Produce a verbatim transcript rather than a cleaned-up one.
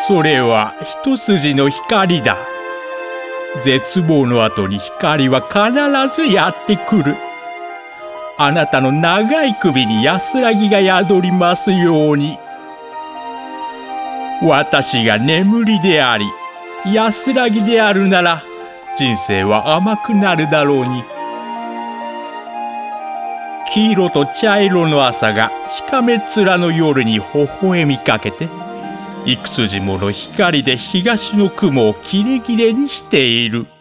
それは一筋の光だ。絶望の後に光は必ずやってくる。あなたの長い首に安らぎが宿りますように。私が眠りであり、安らぎであるなら、人生は甘くなるだろうに。黄色と茶色の朝がしかめっ面の夜に微笑みかけて、幾筋もの光で東の雲をキレキレにしている。